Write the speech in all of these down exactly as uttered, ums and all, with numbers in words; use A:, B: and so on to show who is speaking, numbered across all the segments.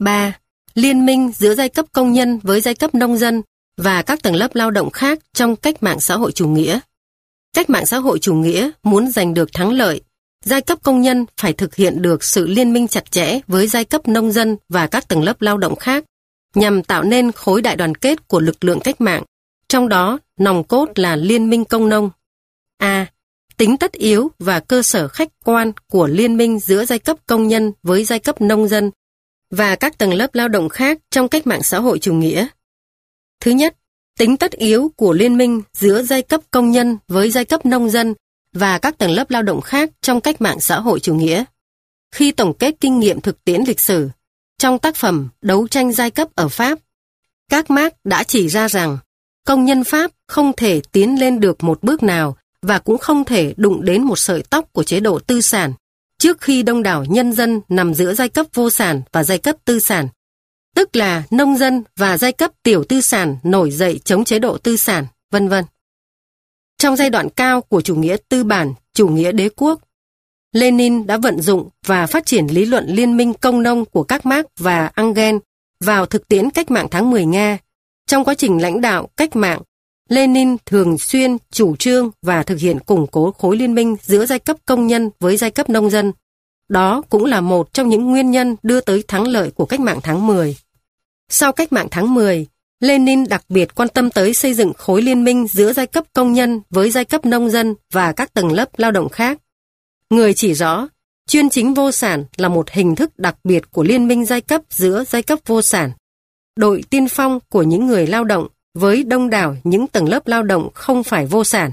A: ba. Liên minh giữa giai cấp công nhân với giai cấp nông dân và các tầng lớp lao động khác trong cách mạng xã hội chủ nghĩa. Cách mạng xã hội chủ nghĩa muốn giành được thắng lợi, giai cấp công nhân phải thực hiện được sự liên minh chặt chẽ với giai cấp nông dân và các tầng lớp lao động khác nhằm tạo nên khối đại đoàn kết của lực lượng cách mạng, trong đó nòng cốt là liên minh công nông. A. Tính tất yếu và cơ sở khách quan của liên minh giữa giai cấp công nhân với giai cấp nông dân và các tầng lớp lao động khác trong cách mạng xã hội chủ nghĩa. Thứ nhất, tính tất yếu của liên minh giữa giai cấp công nhân với giai cấp nông dân và các tầng lớp lao động khác trong cách mạng xã hội chủ nghĩa. Khi tổng kết kinh nghiệm thực tiễn lịch sử, trong tác phẩm Đấu tranh giai cấp ở Pháp, các Marx đã chỉ ra rằng công nhân Pháp không thể tiến lên được một bước nào và cũng không thể đụng đến một sợi tóc của chế độ tư sản trước khi đông đảo nhân dân nằm giữa giai cấp vô sản và giai cấp tư sản, tức là nông dân và giai cấp tiểu tư sản nổi dậy chống chế độ tư sản, vân vân. Trong giai đoạn cao của chủ nghĩa tư bản, chủ nghĩa đế quốc, Lenin đã vận dụng và phát triển lý luận liên minh công nông của các Marx và Engels vào thực tiễn cách mạng tháng mười Nga. Trong quá trình lãnh đạo cách mạng, Lenin thường xuyên chủ trương và thực hiện củng cố khối liên minh giữa giai cấp công nhân với giai cấp nông dân. Đó cũng là một trong những nguyên nhân đưa tới thắng lợi của cách mạng tháng mười. Sau cách mạng tháng mười, Lenin đặc biệt quan tâm tới xây dựng khối liên minh giữa giai cấp công nhân với giai cấp nông dân và các tầng lớp lao động khác. Người chỉ rõ, chuyên chính vô sản là một hình thức đặc biệt của liên minh giai cấp giữa giai cấp vô sản. Đội tiên phong của những người lao động với đông đảo những tầng lớp lao động không phải vô sản,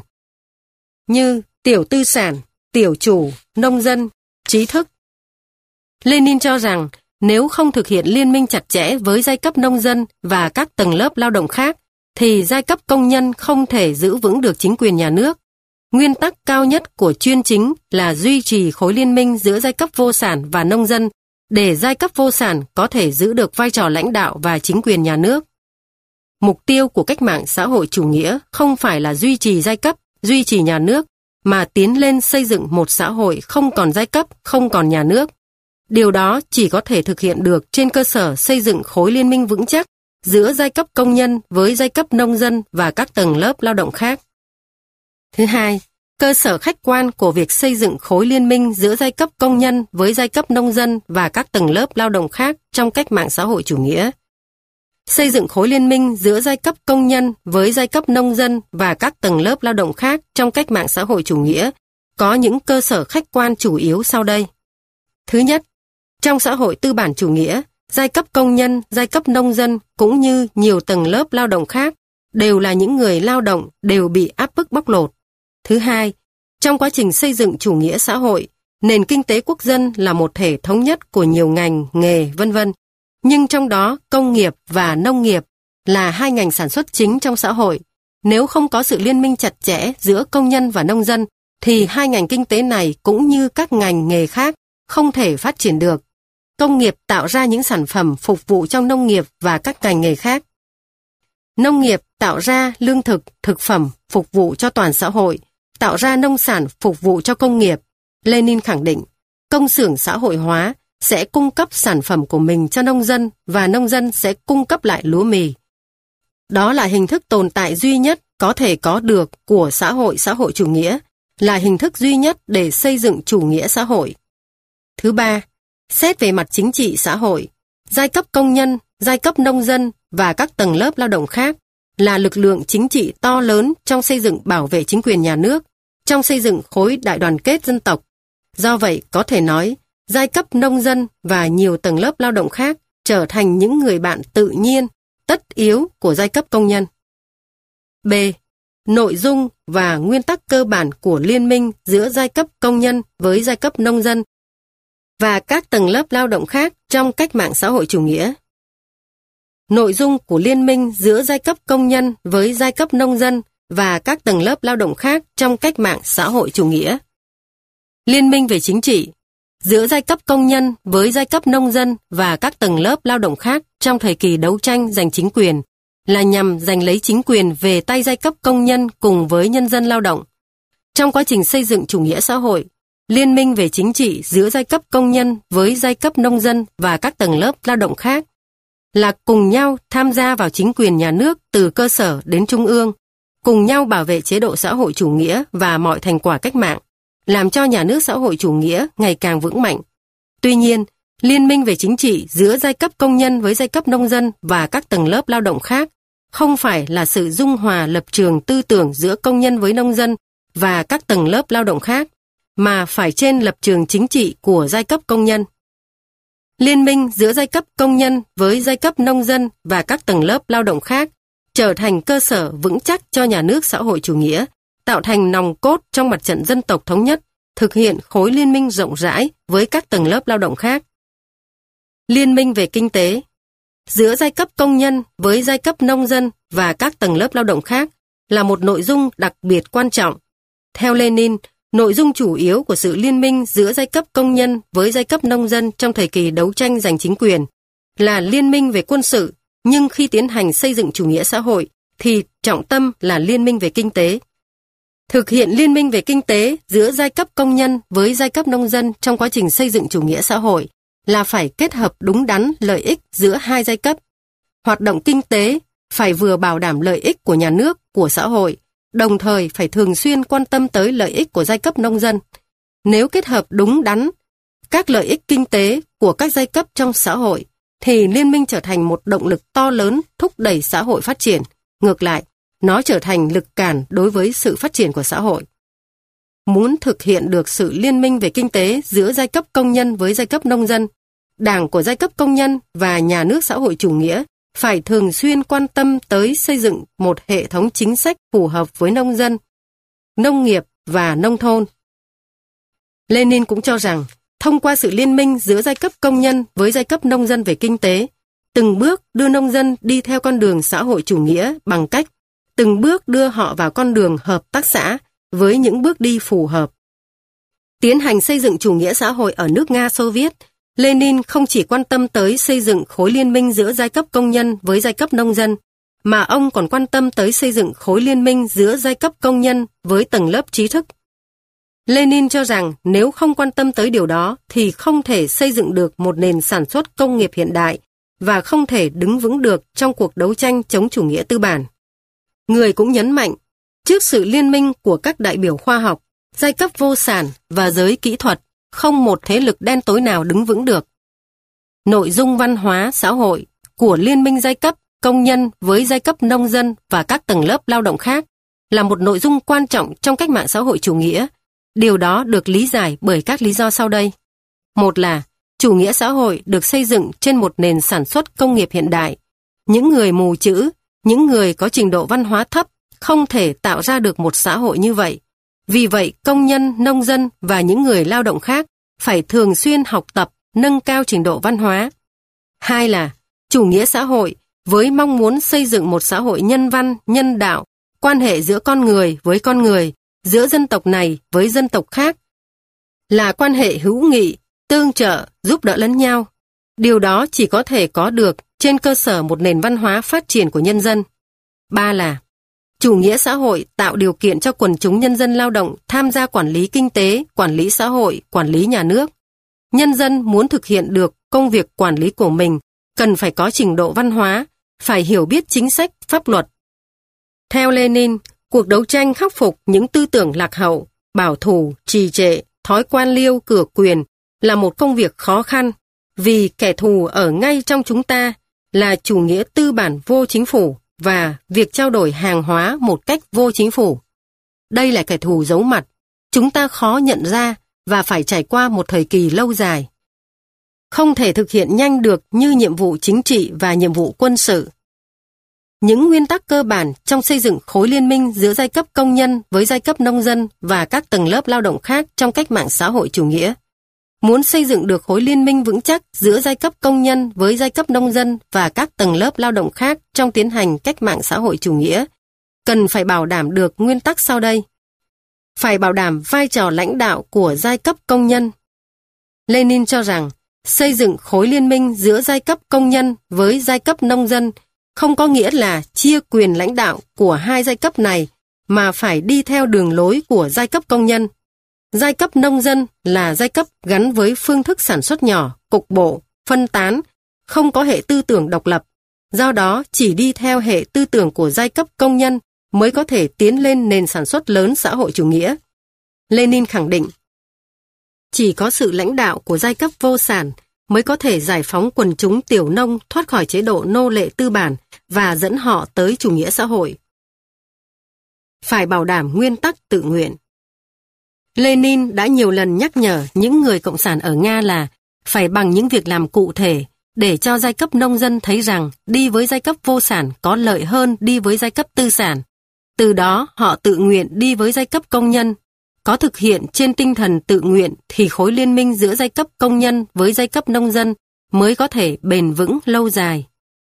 A: như tiểu tư sản, tiểu chủ, nông dân, trí thức. Lenin cho rằng nếu không thực hiện liên minh chặt chẽ với giai cấp nông dân và các tầng lớp lao động khác, thì giai cấp công nhân không thể giữ vững được chính quyền nhà nước. Nguyên tắc cao nhất của chuyên chính là duy trì khối liên minh giữa giai cấp vô sản và nông dân để giai cấp vô sản có thể giữ được vai trò lãnh đạo và chính quyền nhà nước. Mục tiêu của cách mạng xã hội chủ nghĩa không phải là duy trì giai cấp, duy trì nhà nước, mà tiến lên xây dựng một xã hội không còn giai cấp, không còn nhà nước. Điều đó chỉ có thể thực hiện được trên cơ sở xây dựng khối liên minh vững chắc giữa giai cấp công nhân với giai cấp nông dân và các tầng lớp lao động khác. Thứ hai, cơ sở khách quan của việc xây dựng khối liên minh giữa giai cấp công nhân với giai cấp nông dân và các tầng lớp lao động khác trong cách mạng xã hội chủ nghĩa. Xây dựng khối liên minh giữa giai cấp công nhân với giai cấp nông dân và các tầng lớp lao động khác trong cách mạng xã hội chủ nghĩa có những cơ sở khách quan chủ yếu sau đây. Thứ nhất, trong xã hội tư bản chủ nghĩa, giai cấp công nhân, giai cấp nông dân cũng như nhiều tầng lớp lao động khác đều là những người lao động đều bị áp bức bóc lột. Thứ hai, trong quá trình xây dựng chủ nghĩa xã hội, nền kinh tế quốc dân là một thể thống nhất của nhiều ngành, nghề, vân vân. Nhưng trong đó công nghiệp và nông nghiệp là hai ngành sản xuất chính trong xã hội. Nếu không có sự liên minh chặt chẽ giữa công nhân và nông dân, thì hai ngành kinh tế này cũng như các ngành nghề khác không thể phát triển được. Công nghiệp tạo ra những sản phẩm phục vụ trong nông nghiệp và các ngành nghề khác. Nông nghiệp tạo ra lương thực, thực phẩm phục vụ cho toàn xã hội, tạo ra nông sản phục vụ cho công nghiệp. Lenin khẳng định, công xưởng xã hội hóa sẽ cung cấp sản phẩm của mình cho nông dân và nông dân sẽ cung cấp lại lúa mì. Đó là hình thức tồn tại duy nhất có thể có được của xã hội xã hội chủ nghĩa, là hình thức duy nhất để xây dựng chủ nghĩa xã hội. Thứ ba, xét về mặt chính trị xã hội, giai cấp công nhân, giai cấp nông dân và các tầng lớp lao động khác là lực lượng chính trị to lớn trong xây dựng bảo vệ chính quyền nhà nước, trong xây dựng khối đại đoàn kết dân tộc. Do vậy, có thể nói, giai cấp nông dân và nhiều tầng lớp lao động khác trở thành những người bạn tự nhiên, tất yếu của giai cấp công nhân. B. Nội dung và nguyên tắc cơ bản của liên minh giữa giai cấp công nhân với giai cấp nông dân và các tầng lớp lao động khác trong cách mạng xã hội chủ nghĩa. Nội dung của liên minh giữa giai cấp công nhân với giai cấp nông dân và các tầng lớp lao động khác trong cách mạng xã hội chủ nghĩa. Liên minh về chính trị giữa giai cấp công nhân với giai cấp nông dân và các tầng lớp lao động khác trong thời kỳ đấu tranh giành chính quyền là nhằm giành lấy chính quyền về tay giai cấp công nhân cùng với nhân dân lao động. Trong quá trình xây dựng chủ nghĩa xã hội, liên minh về chính trị giữa giai cấp công nhân với giai cấp nông dân và các tầng lớp lao động khác là cùng nhau tham gia vào chính quyền nhà nước từ cơ sở đến trung ương, cùng nhau bảo vệ chế độ xã hội chủ nghĩa và mọi thành quả cách mạng, làm cho nhà nước xã hội chủ nghĩa ngày càng vững mạnh. Tuy nhiên, liên minh về chính trị giữa giai cấp công nhân với giai cấp nông dân và các tầng lớp lao động khác không phải là sự dung hòa lập trường tư tưởng giữa công nhân với nông dân và các tầng lớp lao động khác, mà phải trên lập trường chính trị của giai cấp công nhân. Liên minh giữa giai cấp công nhân với giai cấp nông dân và các tầng lớp lao động khác trở thành cơ sở vững chắc cho nhà nước xã hội chủ nghĩa, tạo thành nòng cốt trong mặt trận dân tộc thống nhất, thực hiện khối liên minh rộng rãi với các tầng lớp lao động khác. Liên minh về kinh tế giữa giai cấp công nhân với giai cấp nông dân và các tầng lớp lao động khác là một nội dung đặc biệt quan trọng. Theo Lenin, nội dung chủ yếu của sự liên minh giữa giai cấp công nhân với giai cấp nông dân trong thời kỳ đấu tranh giành chính quyền là liên minh về quân sự, nhưng khi tiến hành xây dựng chủ nghĩa xã hội thì trọng tâm là liên minh về kinh tế. Thực hiện liên minh về kinh tế giữa giai cấp công nhân với giai cấp nông dân trong quá trình xây dựng chủ nghĩa xã hội là phải kết hợp đúng đắn lợi ích giữa hai giai cấp. Hoạt động kinh tế phải vừa bảo đảm lợi ích của nhà nước, của xã hội, đồng thời phải thường xuyên quan tâm tới lợi ích của giai cấp nông dân. Nếu kết hợp đúng đắn các lợi ích kinh tế của các giai cấp trong xã hội, thì liên minh trở thành một động lực to lớn thúc đẩy xã hội phát triển. Ngược lại, nó trở thành lực cản đối với sự phát triển của xã hội. Muốn thực hiện được sự liên minh về kinh tế giữa giai cấp công nhân với giai cấp nông dân, Đảng của giai cấp công nhân và nhà nước xã hội chủ nghĩa phải thường xuyên quan tâm tới xây dựng một hệ thống chính sách phù hợp với nông dân, nông nghiệp và nông thôn. Lenin cũng cho rằng, thông qua sự liên minh giữa giai cấp công nhân với giai cấp nông dân về kinh tế, từng bước đưa nông dân đi theo con đường xã hội chủ nghĩa bằng cách từng bước đưa họ vào con đường hợp tác xã với những bước đi phù hợp. Tiến hành xây dựng chủ nghĩa xã hội ở nước Nga Xô Viết, Lenin không chỉ quan tâm tới xây dựng khối liên minh giữa giai cấp công nhân với giai cấp nông dân, mà ông còn quan tâm tới xây dựng khối liên minh giữa giai cấp công nhân với tầng lớp trí thức. Lenin cho rằng nếu không quan tâm tới điều đó thì không thể xây dựng được một nền sản xuất công nghiệp hiện đại và không thể đứng vững được trong cuộc đấu tranh chống chủ nghĩa tư bản. Người cũng nhấn mạnh, trước sự liên minh của các đại biểu khoa học, giai cấp vô sản và giới kỹ thuật, không một thế lực đen tối nào đứng vững được. Nội dung văn hóa xã hội của liên minh giai cấp công nhân với giai cấp nông dân và các tầng lớp lao động khác là một nội dung quan trọng trong cách mạng xã hội chủ nghĩa. Điều đó được lý giải bởi các lý do sau đây. Một là, chủ nghĩa xã hội được xây dựng trên một nền sản xuất công nghiệp hiện đại. Những người mù chữ, những người có trình độ văn hóa thấp không thể tạo ra được một xã hội như vậy. Vì vậy, công nhân, nông dân và những người lao động khác phải thường xuyên học tập, nâng cao trình độ văn hóa. Hai là, chủ nghĩa xã hội với mong muốn xây dựng một xã hội nhân văn, nhân đạo, quan hệ giữa con người với con người, giữa dân tộc này với dân tộc khác, là quan hệ hữu nghị, tương trợ, giúp đỡ lẫn nhau. Điều đó chỉ có thể có được trên cơ sở một nền văn hóa phát triển của nhân dân. Ba là, chủ nghĩa xã hội tạo điều kiện cho quần chúng nhân dân lao động tham gia quản lý kinh tế, quản lý xã hội, quản lý nhà nước. Nhân dân muốn thực hiện được công việc quản lý của mình cần phải có trình độ văn hóa, phải hiểu biết chính sách, pháp luật. Theo Lenin, cuộc đấu tranh khắc phục những tư tưởng lạc hậu, bảo thủ, trì trệ, thói quan liêu, cửa quyền là một công việc khó khăn, vì kẻ thù ở ngay trong chúng ta là chủ nghĩa tư bản vô chính phủ và việc trao đổi hàng hóa một cách vô chính phủ. Đây là kẻ thù giấu mặt, chúng ta khó nhận ra và phải trải qua một thời kỳ lâu dài. Không thể thực hiện nhanh được như nhiệm vụ chính trị và nhiệm vụ quân sự. Những nguyên tắc cơ bản trong xây dựng khối liên minh giữa giai cấp công nhân với giai cấp nông dân và các tầng lớp lao động khác trong cách mạng xã hội chủ nghĩa. Muốn xây dựng được khối liên minh vững chắc giữa giai cấp công nhân với giai cấp nông dân và các tầng lớp lao động khác trong tiến hành cách mạng xã hội chủ nghĩa, cần phải bảo đảm được nguyên tắc sau đây. Phải bảo đảm vai trò lãnh đạo của giai cấp công nhân. Lenin cho rằng, xây dựng khối liên minh giữa giai cấp công nhân với giai cấp nông dân không có nghĩa là chia quyền lãnh đạo của hai giai cấp này, mà phải đi theo đường lối của giai cấp công nhân. Giai cấp nông dân là giai cấp gắn với phương thức sản xuất nhỏ, cục bộ, phân tán, không có hệ tư tưởng độc lập. Do đó, chỉ đi theo hệ tư tưởng của giai cấp công nhân mới có thể tiến lên nền sản xuất lớn xã hội chủ nghĩa. Lenin khẳng định, chỉ có sự lãnh đạo của giai cấp vô sản mới có thể giải phóng quần chúng tiểu nông thoát khỏi chế độ nô lệ tư bản và dẫn họ tới chủ nghĩa xã hội. Phải bảo đảm nguyên tắc tự nguyện. Lenin đã nhiều lần nhắc nhở những người cộng sản ở Nga là phải bằng những việc làm cụ thể để cho giai cấp nông dân thấy rằng đi với giai cấp vô sản có lợi hơn đi với giai cấp tư sản. Từ đó họ tự nguyện đi với giai cấp công nhân. Có thực hiện trên tinh thần tự nguyện thì khối liên minh giữa giai cấp công nhân với giai cấp nông dân mới có thể bền vững lâu dài.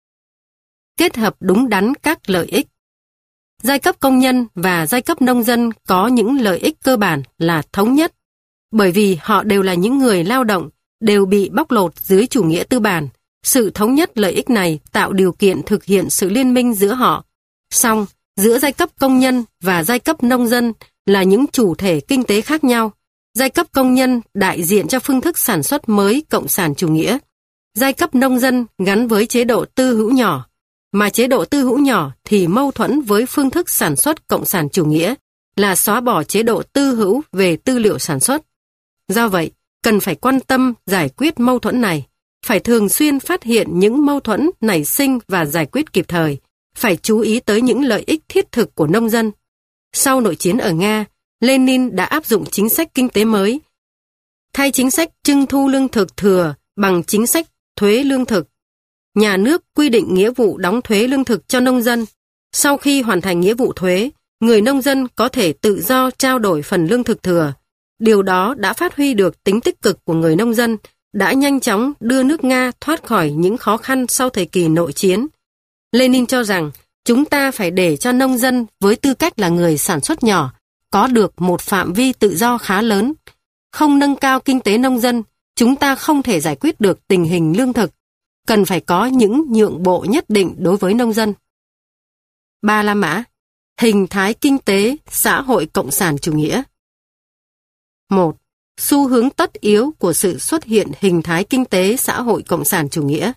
A: Kết hợp đúng đắn các lợi ích. Giai cấp công nhân và giai cấp nông dân có những lợi ích cơ bản là thống nhất, bởi vì họ đều là những người lao động, đều bị bóc lột dưới chủ nghĩa tư bản. Sự thống nhất lợi ích này tạo điều kiện thực hiện sự liên minh giữa họ. Song, giữa giai cấp công nhân và giai cấp nông dân là những chủ thể kinh tế khác nhau. Giai cấp công nhân đại diện cho phương thức sản xuất mới cộng sản chủ nghĩa. Giai cấp nông dân gắn với chế độ tư hữu nhỏ, mà chế độ tư hữu nhỏ thì mâu thuẫn với phương thức sản xuất cộng sản chủ nghĩa là xóa bỏ chế độ tư hữu về tư liệu sản xuất. Do vậy, cần phải quan tâm giải quyết mâu thuẫn này, phải thường xuyên phát hiện những mâu thuẫn nảy sinh và giải quyết kịp thời, phải chú ý tới những lợi ích thiết thực của nông dân. Sau nội chiến ở Nga, Lenin đã áp dụng chính sách kinh tế mới, thay chính sách trưng thu lương thực thừa bằng chính sách thuế lương thực. Nhà nước quy định nghĩa vụ đóng thuế lương thực cho nông dân. Sau khi hoàn thành nghĩa vụ thuế, người nông dân có thể tự do trao đổi phần lương thực thừa. Điều đó đã phát huy được tính tích cực của người nông dân, đã nhanh chóng đưa nước Nga thoát khỏi những khó khăn sau thời kỳ nội chiến. Lenin cho rằng, chúng ta phải để cho nông dân với tư cách là người sản xuất nhỏ, có được một phạm vi tự do khá lớn. Không nâng cao kinh tế nông dân, chúng ta không thể giải quyết được tình hình lương thực. Cần phải có những nhượng bộ nhất định đối với nông dân. Ba La Mã, hình thái kinh tế xã hội cộng sản chủ nghĩa. một. Xu hướng tất yếu của sự xuất hiện hình thái kinh tế xã hội cộng sản chủ nghĩa.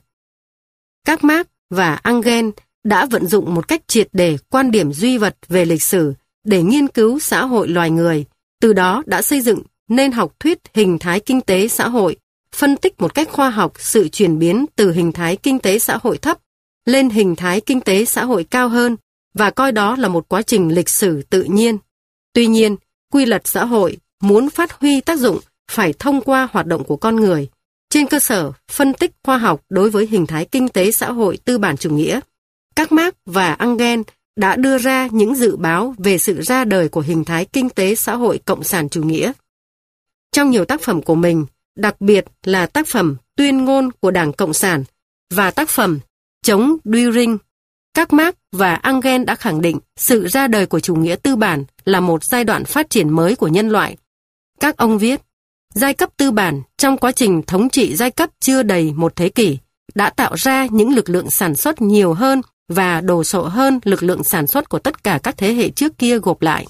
A: Các Marx và Engels đã vận dụng một cách triệt để quan điểm duy vật về lịch sử để nghiên cứu xã hội loài người, từ đó đã xây dựng nên học thuyết hình thái kinh tế xã hội, phân tích một cách khoa học sự chuyển biến từ hình thái kinh tế xã hội thấp lên hình thái kinh tế xã hội cao hơn và coi đó là một quá trình lịch sử tự nhiên. Tuy nhiên, quy luật xã hội muốn phát huy tác dụng phải thông qua hoạt động của con người, trên cơ sở phân tích khoa học đối với hình thái kinh tế xã hội tư bản chủ nghĩa. Các Marx và Engels đã đưa ra những dự báo về sự ra đời của hình thái kinh tế xã hội cộng sản chủ nghĩa. Trong nhiều tác phẩm của mình, đặc biệt là tác phẩm Tuyên ngôn của Đảng Cộng sản và tác phẩm Chống Dühring, các Marx và Engels đã khẳng định sự ra đời của chủ nghĩa tư bản là một giai đoạn phát triển mới của nhân loại. Các ông viết, giai cấp tư bản trong quá trình thống trị giai cấp chưa đầy một thế kỷ đã tạo ra những lực lượng sản xuất nhiều hơn và đồ sộ hơn lực lượng sản xuất của tất cả các thế hệ trước kia gộp lại.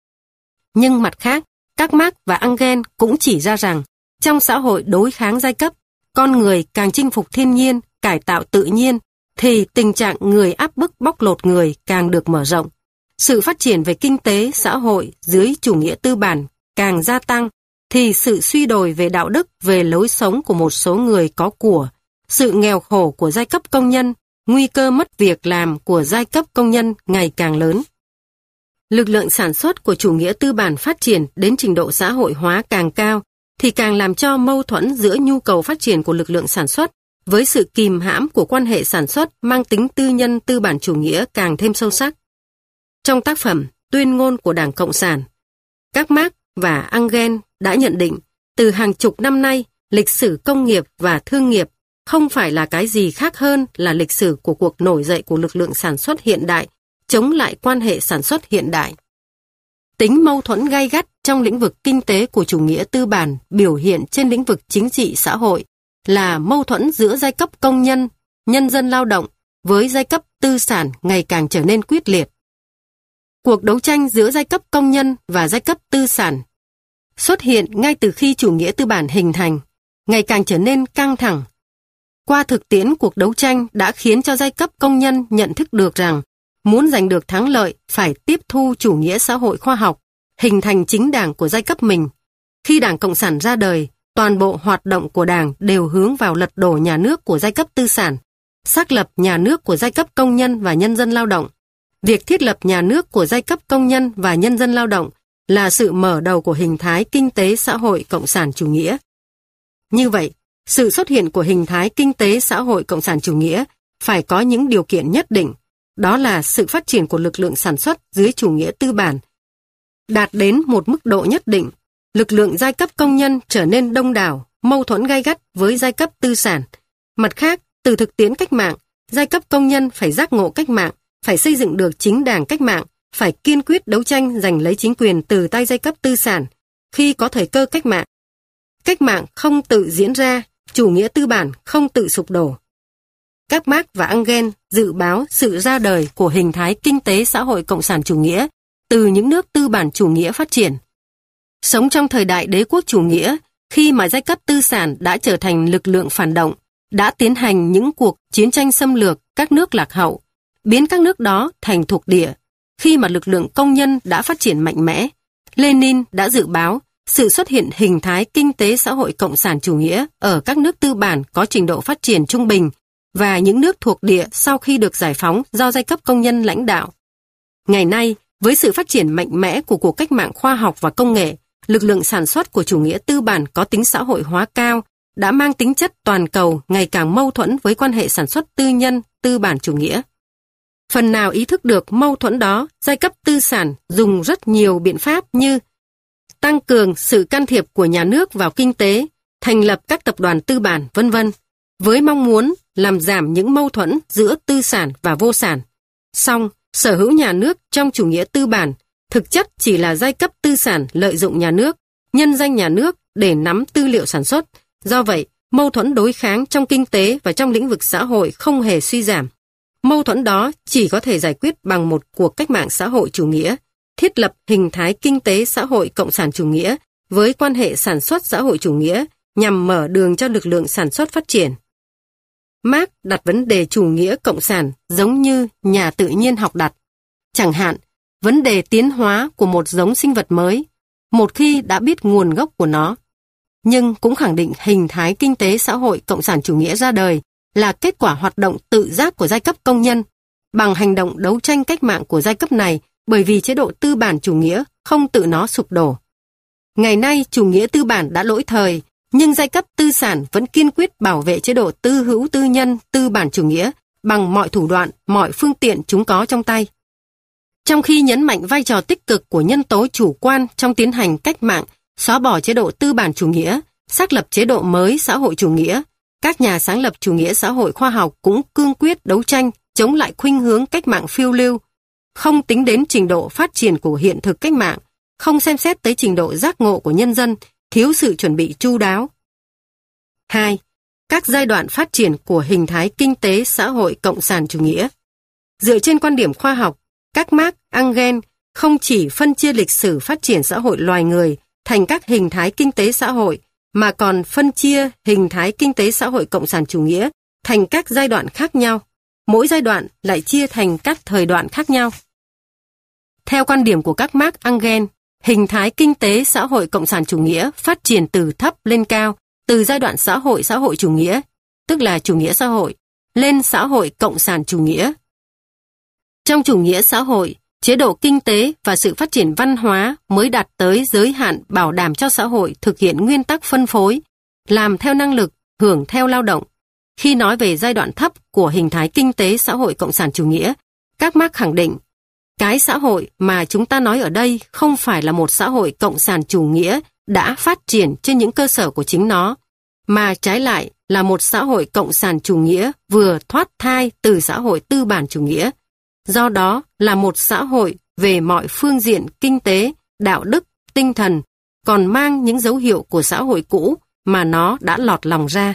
A: Nhưng mặt khác, các Marx và Engels cũng chỉ ra rằng trong xã hội đối kháng giai cấp, con người càng chinh phục thiên nhiên, cải tạo tự nhiên, thì tình trạng người áp bức bóc lột người càng được mở rộng. Sự phát triển về kinh tế, xã hội dưới chủ nghĩa tư bản càng gia tăng, thì sự suy đồi về đạo đức, về lối sống của một số người có của, sự nghèo khổ của giai cấp công nhân, nguy cơ mất việc làm của giai cấp công nhân ngày càng lớn. Lực lượng sản xuất của chủ nghĩa tư bản phát triển đến trình độ xã hội hóa càng cao, thì càng làm cho mâu thuẫn giữa nhu cầu phát triển của lực lượng sản xuất với sự kìm hãm của quan hệ sản xuất mang tính tư nhân tư bản chủ nghĩa càng thêm sâu sắc. Trong tác phẩm Tuyên ngôn của Đảng Cộng sản, các Marx và Engels đã nhận định từ hàng chục năm nay, lịch sử công nghiệp và thương nghiệp không phải là cái gì khác hơn là lịch sử của cuộc nổi dậy của lực lượng sản xuất hiện đại chống lại quan hệ sản xuất hiện đại. Tính mâu thuẫn gay gắt trong lĩnh vực kinh tế của chủ nghĩa tư bản biểu hiện trên lĩnh vực chính trị xã hội là mâu thuẫn giữa giai cấp công nhân, nhân dân lao động với giai cấp tư sản ngày càng trở nên quyết liệt. Cuộc đấu tranh giữa giai cấp công nhân và giai cấp tư sản xuất hiện ngay từ khi chủ nghĩa tư bản hình thành, ngày càng trở nên căng thẳng. Qua thực tiễn cuộc đấu tranh đã khiến cho giai cấp công nhân nhận thức được rằng muốn giành được thắng lợi phải tiếp thu chủ nghĩa xã hội khoa học, hình thành chính đảng của giai cấp mình. Khi Đảng Cộng sản ra đời, toàn bộ hoạt động của Đảng đều hướng vào lật đổ nhà nước của giai cấp tư sản, xác lập nhà nước của giai cấp công nhân và nhân dân lao động. Việc thiết lập nhà nước của giai cấp công nhân và nhân dân lao động là sự mở đầu của hình thái kinh tế xã hội cộng sản chủ nghĩa. Như vậy, sự xuất hiện của hình thái kinh tế xã hội cộng sản chủ nghĩa phải có những điều kiện nhất định, đó là sự phát triển của lực lượng sản xuất dưới chủ nghĩa tư bản đạt đến một mức độ nhất định, lực lượng giai cấp công nhân trở nên đông đảo, mâu thuẫn gay gắt với giai cấp tư sản. Mặt khác, từ thực tiễn cách mạng, giai cấp công nhân phải giác ngộ cách mạng, phải xây dựng được chính đảng cách mạng, phải kiên quyết đấu tranh giành lấy chính quyền từ tay giai cấp tư sản khi có thời cơ cách mạng. Cách mạng không tự diễn ra, chủ nghĩa tư bản không tự sụp đổ. Các Marx và Engels dự báo sự ra đời của hình thái kinh tế xã hội cộng sản chủ nghĩa từ những nước tư bản chủ nghĩa phát triển. Sống trong thời đại đế quốc chủ nghĩa, khi mà giai cấp tư sản đã trở thành lực lượng phản động, đã tiến hành những cuộc chiến tranh xâm lược các nước lạc hậu, biến các nước đó thành thuộc địa, khi mà lực lượng công nhân đã phát triển mạnh mẽ, Lenin đã dự báo sự xuất hiện hình thái kinh tế xã hội cộng sản chủ nghĩa ở các nước tư bản có trình độ phát triển trung bình và những nước thuộc địa sau khi được giải phóng do giai cấp công nhân lãnh đạo. Ngày nay, với sự phát triển mạnh mẽ của cuộc cách mạng khoa học và công nghệ, lực lượng sản xuất của chủ nghĩa tư bản có tính xã hội hóa cao đã mang tính chất toàn cầu ngày càng mâu thuẫn với quan hệ sản xuất tư nhân, tư bản chủ nghĩa. Phần nào ý thức được mâu thuẫn đó, giai cấp tư sản dùng rất nhiều biện pháp như tăng cường sự can thiệp của nhà nước vào kinh tế, thành lập các tập đoàn tư bản, vân vân, với mong muốn làm giảm những mâu thuẫn giữa tư sản và vô sản. Song, sở hữu nhà nước trong chủ nghĩa tư bản thực chất chỉ là giai cấp tư sản lợi dụng nhà nước, nhân danh nhà nước để nắm tư liệu sản xuất. Do vậy, mâu thuẫn đối kháng trong kinh tế và trong lĩnh vực xã hội không hề suy giảm. Mâu thuẫn đó chỉ có thể giải quyết bằng một cuộc cách mạng xã hội chủ nghĩa, thiết lập hình thái kinh tế xã hội cộng sản chủ nghĩa với quan hệ sản xuất xã hội chủ nghĩa nhằm mở đường cho lực lượng sản xuất phát triển. Marx đặt vấn đề chủ nghĩa cộng sản giống như nhà tự nhiên học đặt. Chẳng hạn, vấn đề tiến hóa của một giống sinh vật mới, một khi đã biết nguồn gốc của nó. Nhưng cũng khẳng định hình thái kinh tế xã hội cộng sản chủ nghĩa ra đời là kết quả hoạt động tự giác của giai cấp công nhân, bằng hành động đấu tranh cách mạng của giai cấp này bởi vì chế độ tư bản chủ nghĩa không tự nó sụp đổ. Ngày nay, chủ nghĩa tư bản đã lỗi thời, nhưng giai cấp tư sản vẫn kiên quyết bảo vệ chế độ tư hữu tư nhân, tư bản chủ nghĩa bằng mọi thủ đoạn, mọi phương tiện chúng có trong tay. Trong khi nhấn mạnh vai trò tích cực của nhân tố chủ quan trong tiến hành cách mạng, xóa bỏ chế độ tư bản chủ nghĩa, xác lập chế độ mới xã hội chủ nghĩa, các nhà sáng lập chủ nghĩa xã hội khoa học cũng cương quyết đấu tranh chống lại khuynh hướng cách mạng phiêu lưu, không tính đến trình độ phát triển của hiện thực cách mạng, không xem xét tới trình độ giác ngộ của nhân dân, thiếu sự chuẩn bị chu đáo. hai. Các giai đoạn phát triển của hình thái kinh tế xã hội cộng sản chủ nghĩa. Dựa trên quan điểm khoa học, các Marx, Engels không chỉ phân chia lịch sử phát triển xã hội loài người thành các hình thái kinh tế xã hội, mà còn phân chia hình thái kinh tế xã hội cộng sản chủ nghĩa thành các giai đoạn khác nhau. Mỗi giai đoạn lại chia thành các thời đoạn khác nhau. Theo quan điểm của các Marx, Engels, hình thái kinh tế xã hội cộng sản chủ nghĩa phát triển từ thấp lên cao, từ giai đoạn xã hội xã hội chủ nghĩa, tức là chủ nghĩa xã hội, lên xã hội cộng sản chủ nghĩa. Trong chủ nghĩa xã hội, chế độ kinh tế và sự phát triển văn hóa mới đạt tới giới hạn bảo đảm cho xã hội thực hiện nguyên tắc phân phối, làm theo năng lực, hưởng theo lao động. Khi nói về giai đoạn thấp của hình thái kinh tế xã hội cộng sản chủ nghĩa, các Marx khẳng định, cái xã hội mà chúng ta nói ở đây không phải là một xã hội cộng sản chủ nghĩa đã phát triển trên những cơ sở của chính nó, mà trái lại là một xã hội cộng sản chủ nghĩa vừa thoát thai từ xã hội tư bản chủ nghĩa. Do đó là một xã hội về mọi phương diện kinh tế, đạo đức, tinh thần, còn mang những dấu hiệu của xã hội cũ mà nó đã lọt lòng ra.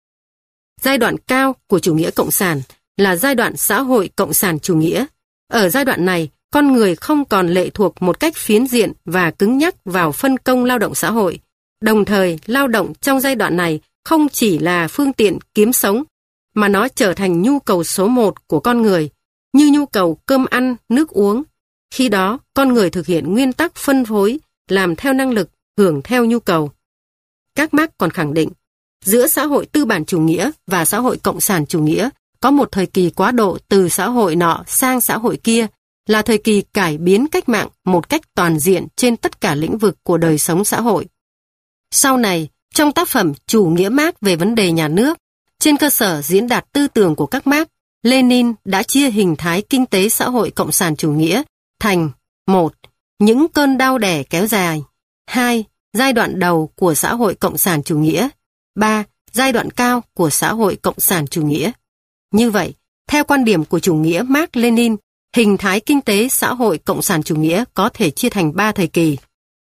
A: Giai đoạn cao của chủ nghĩa cộng sản là giai đoạn xã hội cộng sản chủ nghĩa. Ở giai đoạn này, con người không còn lệ thuộc một cách phiến diện và cứng nhắc vào phân công lao động xã hội. Đồng thời, lao động trong giai đoạn này không chỉ là phương tiện kiếm sống, mà nó trở thành nhu cầu số một của con người, như nhu cầu cơm ăn, nước uống. Khi đó, con người thực hiện nguyên tắc phân phối, làm theo năng lực, hưởng theo nhu cầu. Các Marx còn khẳng định, giữa xã hội tư bản chủ nghĩa và xã hội cộng sản chủ nghĩa có một thời kỳ quá độ từ xã hội nọ sang xã hội kia, là thời kỳ cải biến cách mạng một cách toàn diện trên tất cả lĩnh vực của đời sống xã hội. Sau này, trong tác phẩm Chủ nghĩa Marx về vấn đề nhà nước, trên cơ sở diễn đạt tư tưởng của các Marx, Lenin đã chia hình thái kinh tế xã hội cộng sản chủ nghĩa thành một. Những cơn đau đẻ kéo dài, hai. Giai đoạn đầu của xã hội cộng sản chủ nghĩa, ba. Giai đoạn cao của xã hội cộng sản chủ nghĩa. Như vậy, theo quan điểm của chủ nghĩa Marx-Lenin, hình thái kinh tế xã hội cộng sản chủ nghĩa có thể chia thành ba thời kỳ.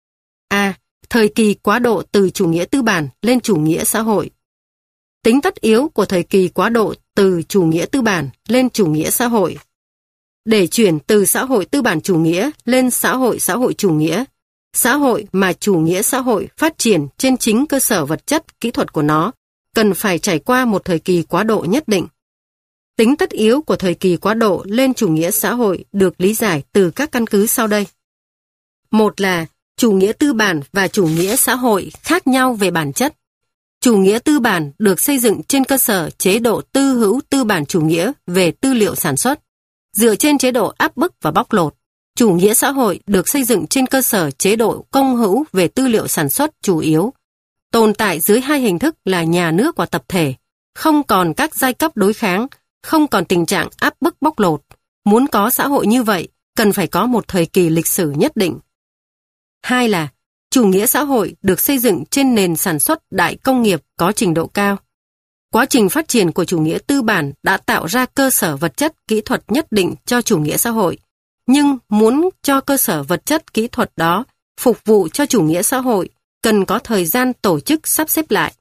A: A. Thời kỳ quá độ từ chủ nghĩa tư bản lên chủ nghĩa xã hội. Tính tất yếu của thời kỳ quá độ từ chủ nghĩa tư bản lên chủ nghĩa xã hội. Để chuyển từ xã hội tư bản chủ nghĩa lên xã hội xã hội chủ nghĩa, xã hội mà chủ nghĩa xã hội phát triển trên chính cơ sở vật chất kỹ thuật của nó, cần phải trải qua một thời kỳ quá độ nhất định. Tính tất yếu của thời kỳ quá độ lên chủ nghĩa xã hội được lý giải từ các căn cứ sau đây. Một là chủ nghĩa tư bản và chủ nghĩa xã hội khác nhau về bản chất. Chủ nghĩa tư bản được xây dựng trên cơ sở chế độ tư hữu tư bản chủ nghĩa về tư liệu sản xuất, dựa trên chế độ áp bức và bóc lột. Chủ nghĩa xã hội được xây dựng trên cơ sở chế độ công hữu về tư liệu sản xuất chủ yếu, tồn tại dưới hai hình thức là nhà nước và tập thể, không còn các giai cấp đối kháng, không còn tình trạng áp bức bóc lột. Muốn có xã hội như vậy, cần phải có một thời kỳ lịch sử nhất định. Hai là, chủ nghĩa xã hội được xây dựng trên nền sản xuất đại công nghiệp có trình độ cao. Quá trình phát triển của chủ nghĩa tư bản đã tạo ra cơ sở vật chất kỹ thuật nhất định cho chủ nghĩa xã hội, nhưng muốn cho cơ sở vật chất kỹ thuật đó phục vụ cho chủ nghĩa xã hội, cần có thời gian tổ chức sắp xếp lại.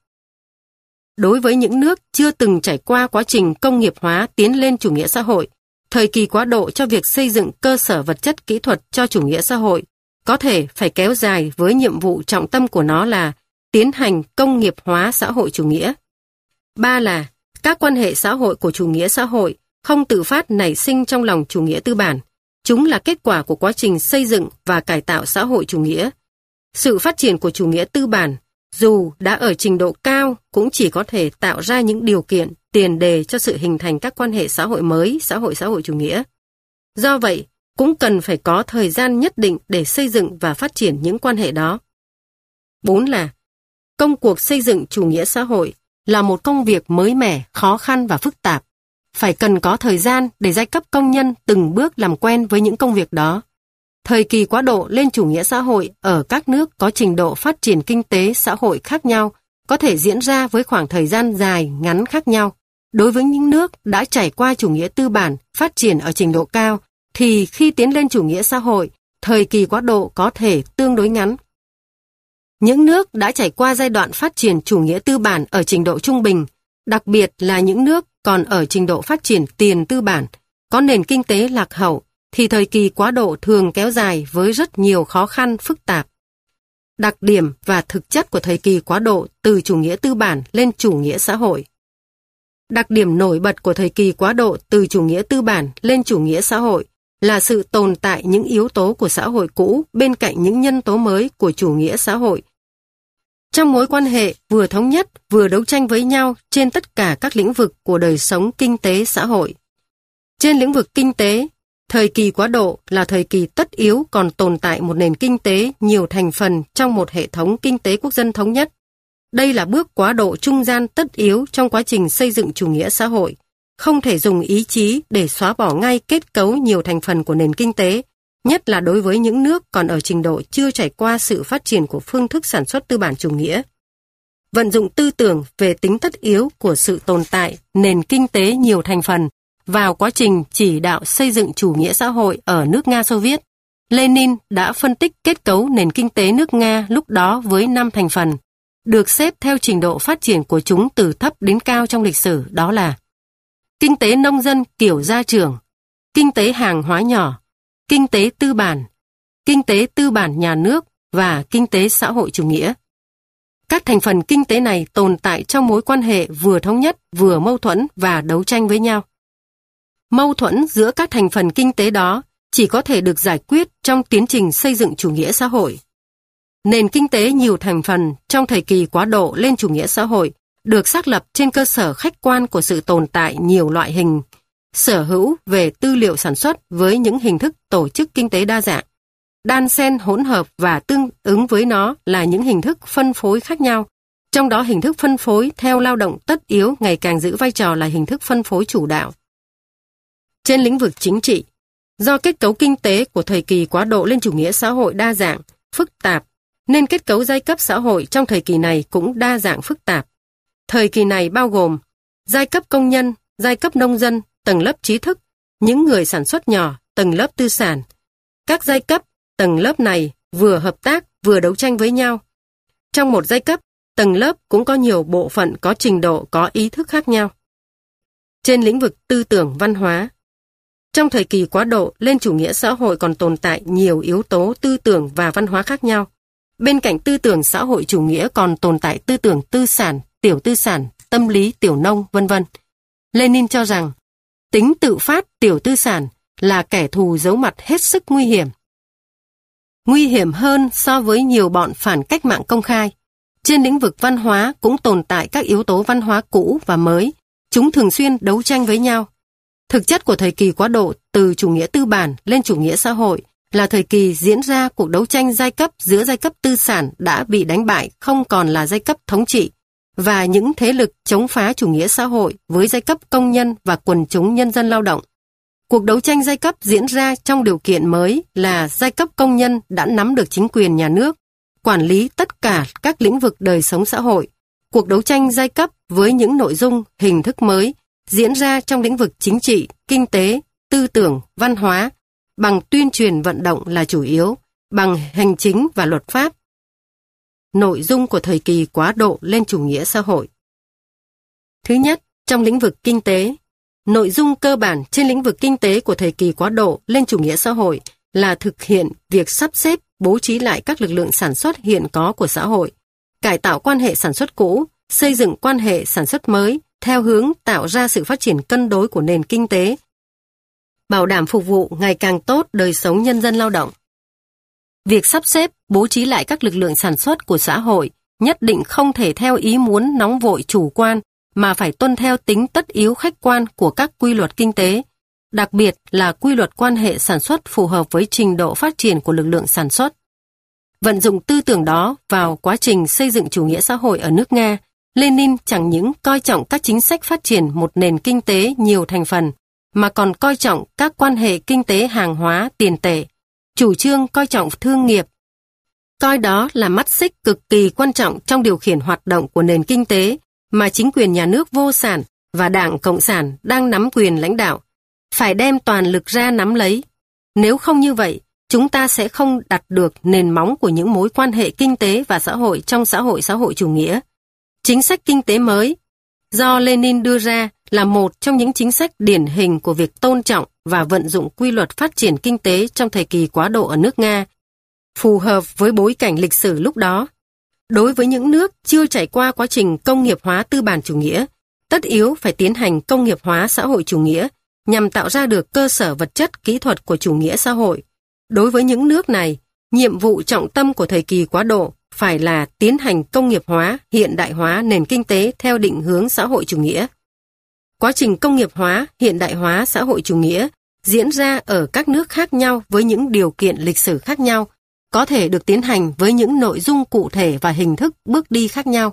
A: Đối với những nước chưa từng trải qua quá trình công nghiệp hóa tiến lên chủ nghĩa xã hội, thời kỳ quá độ cho việc xây dựng cơ sở vật chất kỹ thuật cho chủ nghĩa xã hội có thể phải kéo dài với nhiệm vụ trọng tâm của nó là tiến hành công nghiệp hóa xã hội chủ nghĩa. Ba là, các quan hệ xã hội của chủ nghĩa xã hội không tự phát nảy sinh trong lòng chủ nghĩa tư bản. Chúng là kết quả của quá trình xây dựng và cải tạo xã hội chủ nghĩa. Sự phát triển của chủ nghĩa tư bản, dù đã ở trình độ cao, cũng chỉ có thể tạo ra những điều kiện, tiền đề cho sự hình thành các quan hệ xã hội mới, xã hội xã hội chủ nghĩa. Do vậy, cũng cần phải có thời gian nhất định để xây dựng và phát triển những quan hệ đó. Bốn là, công cuộc xây dựng chủ nghĩa xã hội là một công việc mới mẻ, khó khăn và phức tạp. Phải cần có thời gian để giai cấp công nhân từng bước làm quen với những công việc đó. Thời kỳ quá độ lên chủ nghĩa xã hội ở các nước có trình độ phát triển kinh tế xã hội khác nhau có thể diễn ra với khoảng thời gian dài, ngắn khác nhau. Đối với những nước đã trải qua chủ nghĩa tư bản phát triển ở trình độ cao, thì khi tiến lên chủ nghĩa xã hội, thời kỳ quá độ có thể tương đối ngắn. Những nước đã trải qua giai đoạn phát triển chủ nghĩa tư bản ở trình độ trung bình, đặc biệt là những nước còn ở trình độ phát triển tiền tư bản, có nền kinh tế lạc hậu, thì thời kỳ quá độ thường kéo dài với rất nhiều khó khăn phức tạp. Đặc điểm và thực chất của thời kỳ quá độ từ chủ nghĩa tư bản lên chủ nghĩa xã hội. Đặc điểm nổi bật của thời kỳ quá độ từ chủ nghĩa tư bản lên chủ nghĩa xã hội là sự tồn tại những yếu tố của xã hội cũ bên cạnh những nhân tố mới của chủ nghĩa xã hội. Trong mối quan hệ vừa thống nhất vừa đấu tranh với nhau trên tất cả các lĩnh vực của đời sống kinh tế xã hội. Trên lĩnh vực kinh tế, thời kỳ quá độ là thời kỳ tất yếu còn tồn tại một nền kinh tế nhiều thành phần trong một hệ thống kinh tế quốc dân thống nhất. Đây là bước quá độ trung gian tất yếu trong quá trình xây dựng chủ nghĩa xã hội. Không thể dùng ý chí để xóa bỏ ngay kết cấu nhiều thành phần của nền kinh tế, nhất là đối với những nước còn ở trình độ chưa trải qua sự phát triển của phương thức sản xuất tư bản chủ nghĩa. Vận dụng tư tưởng về tính tất yếu của sự tồn tại nền kinh tế nhiều thành phần vào quá trình chỉ đạo xây dựng chủ nghĩa xã hội ở nước Nga Xô Viết, Lenin đã phân tích kết cấu nền kinh tế nước Nga lúc đó với năm thành phần, được xếp theo trình độ phát triển của chúng từ thấp đến cao trong lịch sử, đó là kinh tế nông dân kiểu gia trưởng, kinh tế hàng hóa nhỏ, kinh tế tư bản, kinh tế tư bản nhà nước và kinh tế xã hội chủ nghĩa. Các thành phần kinh tế này tồn tại trong mối quan hệ vừa thống nhất, vừa mâu thuẫn và đấu tranh với nhau. Mâu thuẫn giữa các thành phần kinh tế đó chỉ có thể được giải quyết trong tiến trình xây dựng chủ nghĩa xã hội. Nền kinh tế nhiều thành phần trong thời kỳ quá độ lên chủ nghĩa xã hội được xác lập trên cơ sở khách quan của sự tồn tại nhiều loại hình sở hữu về tư liệu sản xuất với những hình thức tổ chức kinh tế đa dạng. Đan xen hỗn hợp và tương ứng với nó là những hình thức phân phối khác nhau, trong đó hình thức phân phối theo lao động tất yếu ngày càng giữ vai trò là hình thức phân phối chủ đạo. Trên lĩnh vực chính trị, do kết cấu kinh tế của thời kỳ quá độ lên chủ nghĩa xã hội đa dạng, phức tạp, nên kết cấu giai cấp xã hội trong thời kỳ này cũng đa dạng phức tạp. Thời kỳ này bao gồm giai cấp công nhân, giai cấp nông dân, tầng lớp trí thức, những người sản xuất nhỏ, tầng lớp tư sản. Các giai cấp, tầng lớp này vừa hợp tác vừa đấu tranh với nhau. Trong một giai cấp, tầng lớp cũng có nhiều bộ phận có trình độ, có ý thức khác nhau. Trên lĩnh vực tư tưởng văn hóa, trong thời kỳ quá độ lên chủ nghĩa xã hội còn tồn tại nhiều yếu tố tư tưởng và văn hóa khác nhau. Bên cạnh tư tưởng xã hội chủ nghĩa còn tồn tại tư tưởng tư sản, tiểu tư sản, tâm lý tiểu nông, vân vân. Lenin cho rằng tính tự phát tiểu tư sản là kẻ thù giấu mặt hết sức nguy hiểm. Nguy hiểm hơn so với nhiều bọn phản cách mạng công khai. Trên lĩnh vực văn hóa cũng tồn tại các yếu tố văn hóa cũ và mới. Chúng thường xuyên đấu tranh với nhau. Thực chất của thời kỳ quá độ từ chủ nghĩa tư bản lên chủ nghĩa xã hội là thời kỳ diễn ra cuộc đấu tranh giai cấp giữa giai cấp tư sản đã bị đánh bại không còn là giai cấp thống trị và những thế lực chống phá chủ nghĩa xã hội với giai cấp công nhân và quần chúng nhân dân lao động. Cuộc đấu tranh giai cấp diễn ra trong điều kiện mới là giai cấp công nhân đã nắm được chính quyền nhà nước, quản lý tất cả các lĩnh vực đời sống xã hội. Cuộc đấu tranh giai cấp với những nội dung, hình thức mới diễn ra trong lĩnh vực chính trị, kinh tế, tư tưởng, văn hóa, bằng tuyên truyền vận động là chủ yếu, bằng hành chính và luật pháp. Nội dung của thời kỳ quá độ lên chủ nghĩa xã hội. Thứ nhất, trong lĩnh vực kinh tế, nội dung cơ bản trên lĩnh vực kinh tế của thời kỳ quá độ lên chủ nghĩa xã hội là thực hiện việc sắp xếp, bố trí lại các lực lượng sản xuất hiện có của xã hội, cải tạo quan hệ sản xuất cũ, xây dựng quan hệ sản xuất mới theo hướng tạo ra sự phát triển cân đối của nền kinh tế, bảo đảm phục vụ ngày càng tốt đời sống nhân dân lao động. Việc sắp xếp, bố trí lại các lực lượng sản xuất của xã hội nhất định không thể theo ý muốn nóng vội chủ quan mà phải tuân theo tính tất yếu khách quan của các quy luật kinh tế, đặc biệt là quy luật quan hệ sản xuất phù hợp với trình độ phát triển của lực lượng sản xuất. Vận dụng tư tưởng đó vào quá trình xây dựng chủ nghĩa xã hội ở nước Nga, Lenin chẳng những coi trọng các chính sách phát triển một nền kinh tế nhiều thành phần, mà còn coi trọng các quan hệ kinh tế hàng hóa tiền tệ, chủ trương coi trọng thương nghiệp. Coi đó là mắt xích cực kỳ quan trọng trong điều khiển hoạt động của nền kinh tế mà chính quyền nhà nước vô sản và Đảng Cộng sản đang nắm quyền lãnh đạo, phải đem toàn lực ra nắm lấy. Nếu không như vậy, chúng ta sẽ không đặt được nền móng của những mối quan hệ kinh tế và xã hội trong xã hội xã hội chủ nghĩa. Chính sách kinh tế mới do Lenin đưa ra là một trong những chính sách điển hình của việc tôn trọng và vận dụng quy luật phát triển kinh tế trong thời kỳ quá độ ở nước Nga, phù hợp với bối cảnh lịch sử lúc đó. Đối với những nước chưa trải qua quá trình công nghiệp hóa tư bản chủ nghĩa, tất yếu phải tiến hành công nghiệp hóa xã hội chủ nghĩa nhằm tạo ra được cơ sở vật chất kỹ thuật của chủ nghĩa xã hội. Đối với những nước này, nhiệm vụ trọng tâm của thời kỳ quá độ phải là tiến hành công nghiệp hóa, hiện đại hóa nền kinh tế theo định hướng xã hội chủ nghĩa. Quá trình công nghiệp hóa, hiện đại hóa xã hội chủ nghĩa diễn ra ở các nước khác nhau với những điều kiện lịch sử khác nhau, có thể được tiến hành với những nội dung cụ thể và hình thức bước đi khác nhau.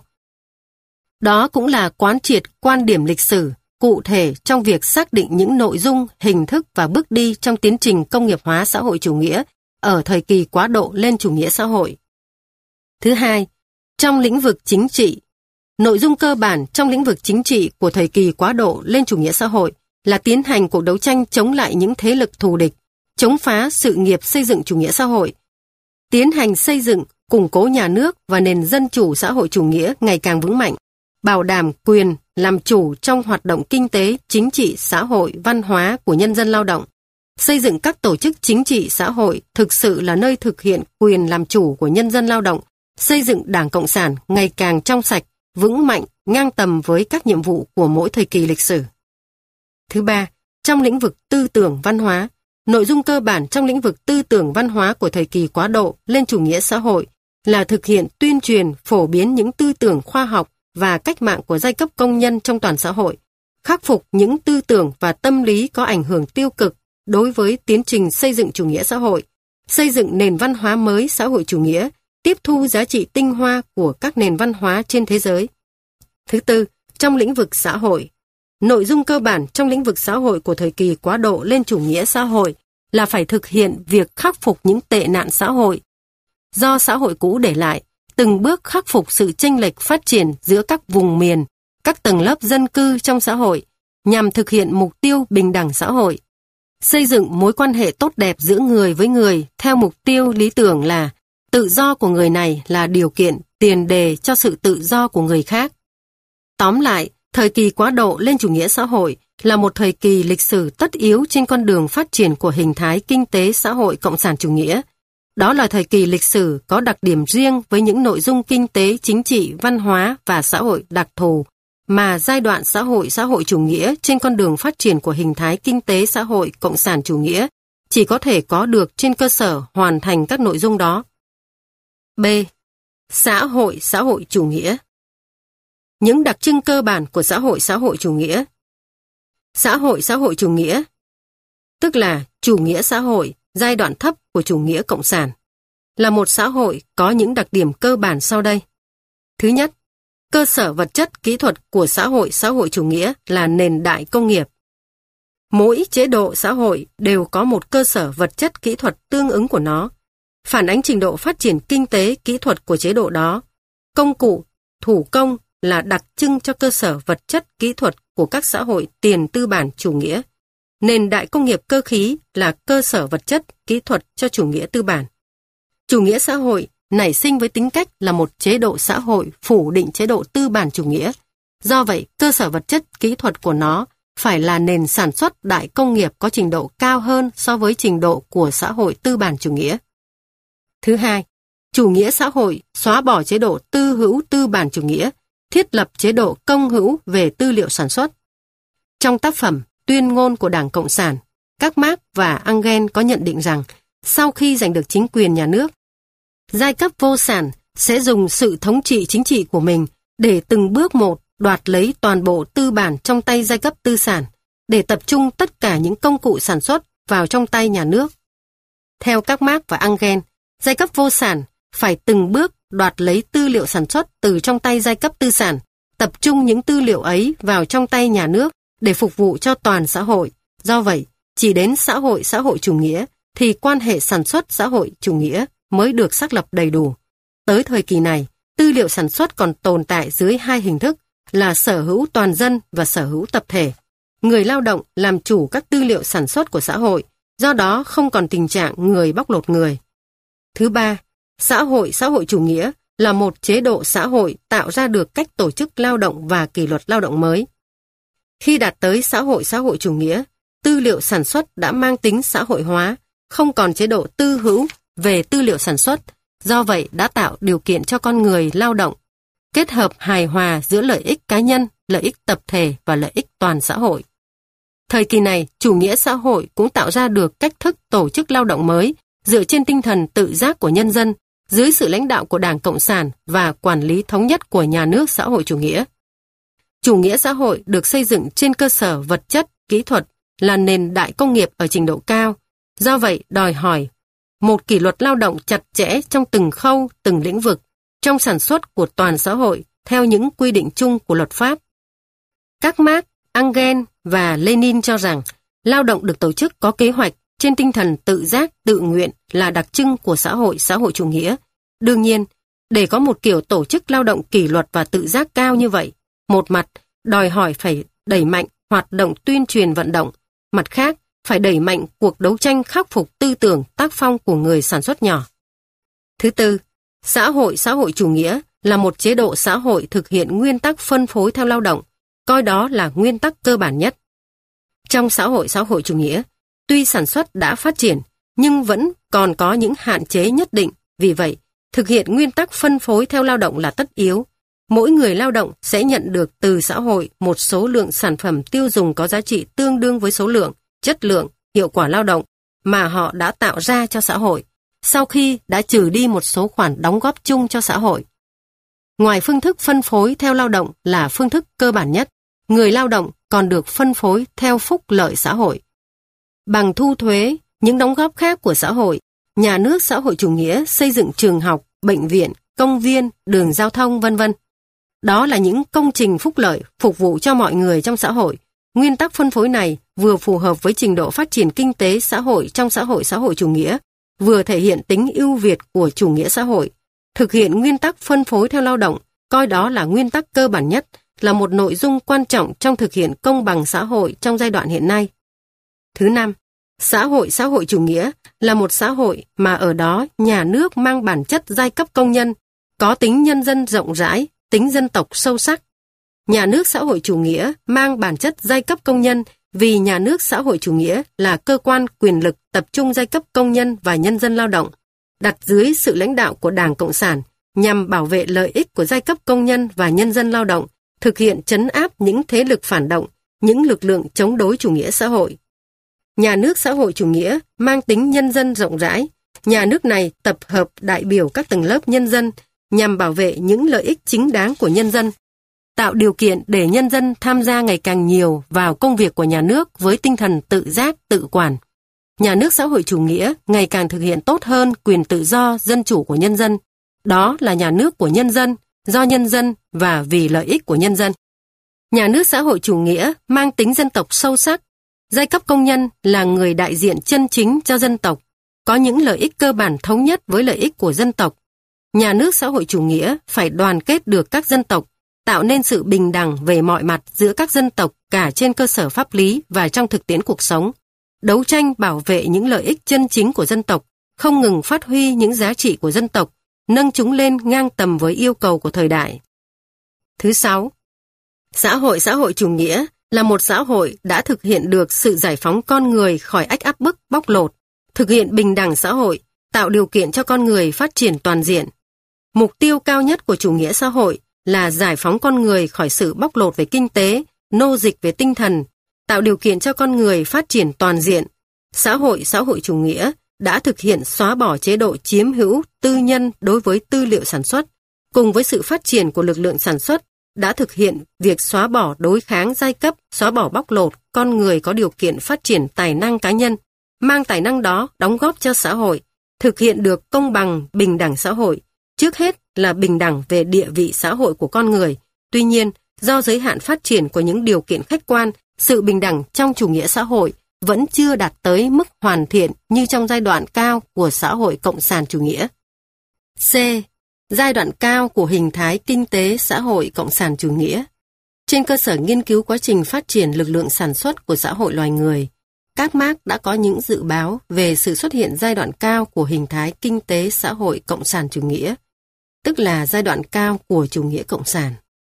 A: Đó cũng là quán triệt quan điểm lịch sử cụ thể trong việc xác định những nội dung, hình thức và bước đi trong tiến trình công nghiệp hóa xã hội chủ nghĩa ở thời kỳ quá độ lên chủ nghĩa xã hội. Thứ hai, trong lĩnh vực chính trị, nội dung cơ bản trong lĩnh vực chính trị của thời kỳ quá độ lên chủ nghĩa xã hội là tiến hành cuộc đấu tranh chống lại những thế lực thù địch, chống phá sự nghiệp xây dựng chủ nghĩa xã hội, tiến hành xây dựng, củng cố nhà nước và nền dân chủ xã hội chủ nghĩa ngày càng vững mạnh, bảo đảm quyền làm chủ trong hoạt động kinh tế, chính trị, xã hội, văn hóa của nhân dân lao động, Xây dựng các tổ chức chính trị xã hội thực sự là nơi thực hiện quyền làm chủ của nhân dân lao động, xây dựng Đảng Cộng sản ngày càng trong sạch, vững mạnh, ngang tầm với các nhiệm vụ của mỗi thời kỳ lịch sử. Thứ ba, trong lĩnh vực tư tưởng văn hóa, nội dung cơ bản trong lĩnh vực tư tưởng văn hóa của thời kỳ quá độ lên chủ nghĩa xã hội là thực hiện tuyên truyền, phổ biến những tư tưởng khoa học và cách mạng của giai cấp công nhân trong toàn xã hội, khắc phục những tư tưởng và tâm lý có ảnh hưởng tiêu cực đối với tiến trình xây dựng chủ nghĩa xã hội, xây dựng nền văn hóa mới xã hội chủ nghĩa, tiếp thu giá trị tinh hoa của các nền văn hóa trên thế giới. Thứ tư, trong lĩnh vực xã hội, nội dung cơ bản trong lĩnh vực xã hội của thời kỳ quá độ lên chủ nghĩa xã hội là phải thực hiện việc khắc phục những tệ nạn xã hội do xã hội cũ để lại, từng bước khắc phục sự chênh lệch phát triển giữa các vùng miền, các tầng lớp dân cư trong xã hội, nhằm thực hiện mục tiêu bình đẳng xã hội. Xây dựng mối quan hệ tốt đẹp giữa người với người theo mục tiêu lý tưởng là tự do của người này là điều kiện, tiền đề cho sự tự do của người khác. Tóm lại, thời kỳ quá độ lên chủ nghĩa xã hội là một thời kỳ lịch sử tất yếu trên con đường phát triển của hình thái kinh tế xã hội cộng sản chủ nghĩa. Đó là thời kỳ lịch sử có đặc điểm riêng với những nội dung kinh tế, chính trị, văn hóa và xã hội đặc thù mà giai đoạn xã hội xã hội chủ nghĩa trên con đường phát triển của hình thái kinh tế xã hội cộng sản chủ nghĩa chỉ có thể có được trên cơ sở hoàn thành các nội dung đó. B. Xã hội xã hội chủ nghĩa. Những đặc trưng cơ bản của xã hội xã hội chủ nghĩa. Xã hội xã hội chủ nghĩa, tức là chủ nghĩa xã hội giai đoạn thấp của chủ nghĩa cộng sản, là một xã hội có những đặc điểm cơ bản sau đây. Thứ nhất, cơ sở vật chất kỹ thuật của xã hội xã hội chủ nghĩa là nền đại công nghiệp. Mỗi chế độ xã hội đều có một cơ sở vật chất kỹ thuật tương ứng của nó, phản ánh trình độ phát triển kinh tế kỹ thuật của chế độ đó. Công cụ, thủ công là đặc trưng cho cơ sở vật chất kỹ thuật của các xã hội tiền tư bản chủ nghĩa. Nền đại công nghiệp cơ khí là cơ sở vật chất kỹ thuật cho chủ nghĩa tư bản. Chủ nghĩa xã hội nảy sinh với tính cách là một chế độ xã hội phủ định chế độ tư bản chủ nghĩa. Do vậy, cơ sở vật chất kỹ thuật của nó phải là nền sản xuất đại công nghiệp có trình độ cao hơn so với trình độ của xã hội tư bản chủ nghĩa. Thứ hai, chủ nghĩa xã hội xóa bỏ chế độ tư hữu tư bản chủ nghĩa, thiết lập chế độ công hữu về tư liệu sản xuất. Trong tác phẩm Tuyên ngôn của Đảng Cộng sản, các Marx và Engels có nhận định rằng sau khi giành được chính quyền nhà nước, giai cấp vô sản sẽ dùng sự thống trị chính trị của mình để từng bước một đoạt lấy toàn bộ tư bản trong tay giai cấp tư sản, để tập trung tất cả những công cụ sản xuất vào trong tay nhà nước. Theo các Marx và Engels, giai cấp vô sản phải từng bước đoạt lấy tư liệu sản xuất từ trong tay giai cấp tư sản, tập trung những tư liệu ấy vào trong tay nhà nước để phục vụ cho toàn xã hội. Do vậy, chỉ đến xã hội xã hội chủ nghĩa thì quan hệ sản xuất xã hội chủ nghĩa mới được xác lập đầy đủ. Tới thời kỳ này, tư liệu sản xuất còn tồn tại dưới hai hình thức là sở hữu toàn dân và sở hữu tập thể. Người lao động làm chủ các tư liệu sản xuất của xã hội, do đó không còn tình trạng người bóc lột người. Thứ ba, xã hội xã hội chủ nghĩa là một chế độ xã hội tạo ra được cách tổ chức lao động và kỷ luật lao động mới. Khi đạt tới xã hội xã hội chủ nghĩa, tư liệu sản xuất đã mang tính xã hội hóa, không còn chế độ tư hữu về tư liệu sản xuất, do vậy đã tạo điều kiện cho con người lao động, kết hợp hài hòa giữa lợi ích cá nhân, lợi ích tập thể và lợi ích toàn xã hội. Thời kỳ này, chủ nghĩa xã hội cũng tạo ra được cách thức tổ chức lao động mới dựa trên tinh thần tự giác của nhân dân, dưới sự lãnh đạo của Đảng Cộng sản và quản lý thống nhất của nhà nước xã hội chủ nghĩa. Chủ nghĩa xã hội được xây dựng trên cơ sở vật chất, kỹ thuật, là nền đại công nghiệp ở trình độ cao. Do vậy, đòi hỏi một kỷ luật lao động chặt chẽ trong từng khâu, từng lĩnh vực, trong sản xuất của toàn xã hội theo những quy định chung của luật pháp. Các Marx, Engels và Lenin cho rằng lao động được tổ chức có kế hoạch trên tinh thần tự giác, tự nguyện là đặc trưng của xã hội xã hội chủ nghĩa. Đương nhiên, để có một kiểu tổ chức lao động kỷ luật và tự giác cao như vậy, một mặt đòi hỏi phải đẩy mạnh hoạt động tuyên truyền vận động, mặt khác phải đẩy mạnh cuộc đấu tranh khắc phục tư tưởng tác phong của người sản xuất nhỏ. Thứ tư, xã hội xã hội chủ nghĩa là một chế độ xã hội thực hiện nguyên tắc phân phối theo lao động, coi đó là nguyên tắc cơ bản nhất. Trong xã hội xã hội chủ nghĩa, Tuy sản xuất đã phát triển, nhưng vẫn còn có những hạn chế nhất định. Vì vậy, thực hiện nguyên tắc phân phối theo lao động là tất yếu. Mỗi người lao động sẽ nhận được từ xã hội một số lượng sản phẩm tiêu dùng có giá trị tương đương với số lượng, chất lượng, hiệu quả lao động mà họ đã tạo ra cho xã hội, sau khi đã trừ đi một số khoản đóng góp chung cho xã hội. Ngoài phương thức phân phối theo lao động là phương thức cơ bản nhất, người lao động còn được phân phối theo phúc lợi xã hội. Bằng thu thuế, những đóng góp khác của xã hội, nhà nước xã hội chủ nghĩa xây dựng trường học, bệnh viện, công viên, đường giao thông, vân vân. Đó là những công trình phúc lợi phục vụ cho mọi người trong xã hội. Nguyên tắc phân phối này vừa phù hợp với trình độ phát triển kinh tế xã hội trong xã hội xã hội chủ nghĩa, vừa thể hiện tính ưu việt của chủ nghĩa xã hội. Thực hiện nguyên tắc phân phối theo lao động, coi đó là nguyên tắc cơ bản nhất, là một nội dung quan trọng trong thực hiện công bằng xã hội trong giai đoạn hiện nay. Thứ năm, xã hội xã hội chủ nghĩa là một xã hội mà ở đó nhà nước mang bản chất giai cấp công nhân, có tính nhân dân rộng rãi, tính dân tộc sâu sắc. Nhà nước xã hội chủ nghĩa mang bản chất giai cấp công nhân vì nhà nước xã hội chủ nghĩa là cơ quan quyền lực tập trung giai cấp công nhân và nhân dân lao động, đặt dưới sự lãnh đạo của Đảng Cộng sản nhằm bảo vệ lợi ích của giai cấp công nhân và nhân dân lao động, thực hiện trấn áp những thế lực phản động, những lực lượng chống đối chủ nghĩa xã hội. Nhà nước xã hội chủ nghĩa mang tính nhân dân rộng rãi. Nhà nước này tập hợp đại biểu các tầng lớp nhân dân nhằm bảo vệ những lợi ích chính đáng của nhân dân, tạo điều kiện để nhân dân tham gia ngày càng nhiều vào công việc của nhà nước với tinh thần tự giác, tự quản. Nhà nước xã hội chủ nghĩa ngày càng thực hiện tốt hơn quyền tự do, dân chủ của nhân dân. Đó là nhà nước của nhân dân, do nhân dân và vì lợi ích của nhân dân. Nhà nước xã hội chủ nghĩa mang tính dân tộc sâu sắc. Giai cấp công nhân là người đại diện chân chính cho dân tộc, có những lợi ích cơ bản thống nhất với lợi ích của dân tộc. Nhà nước xã hội chủ nghĩa phải đoàn kết được các dân tộc, tạo nên sự bình đẳng về mọi mặt giữa các dân tộc cả trên cơ sở pháp lý và trong thực tiễn cuộc sống. Đấu tranh bảo vệ những lợi ích chân chính của dân tộc, không ngừng phát huy những giá trị của dân tộc, nâng chúng lên ngang tầm với yêu cầu của thời đại. Thứ sáu, xã hội xã hội chủ nghĩa là một xã hội đã thực hiện được sự giải phóng con người khỏi ách áp bức, bóc lột, thực hiện bình đẳng xã hội, tạo điều kiện cho con người phát triển toàn diện. Mục tiêu cao nhất của chủ nghĩa xã hội là giải phóng con người khỏi sự bóc lột về kinh tế, nô dịch về tinh thần, tạo điều kiện cho con người phát triển toàn diện. Xã hội xã hội chủ nghĩa đã thực hiện xóa bỏ chế độ chiếm hữu tư nhân đối với tư liệu sản xuất, cùng với sự phát triển của lực lượng sản xuất, đã thực hiện việc xóa bỏ đối kháng giai cấp, xóa bỏ bóc lột, con người có điều kiện phát triển tài năng cá nhân, mang tài năng đó đóng góp cho xã hội, thực hiện được công bằng, bình đẳng xã hội, trước hết là bình đẳng về địa vị xã hội của con người. Tuy nhiên, do giới hạn phát triển của những điều kiện khách quan, sự bình đẳng trong chủ nghĩa xã hội vẫn chưa đạt tới mức hoàn thiện như trong giai đoạn cao của xã hội cộng sản chủ nghĩa. C. Giai đoạn cao của hình thái kinh tế xã hội cộng sản chủ nghĩa. Trên cơ sở nghiên cứu quá trình phát triển lực lượng sản xuất của xã hội loài người, các Marx đã có những dự báo về sự xuất hiện giai đoạn cao của hình thái kinh tế xã hội cộng sản chủ nghĩa, tức là giai đoạn cao của chủ nghĩa cộng sản.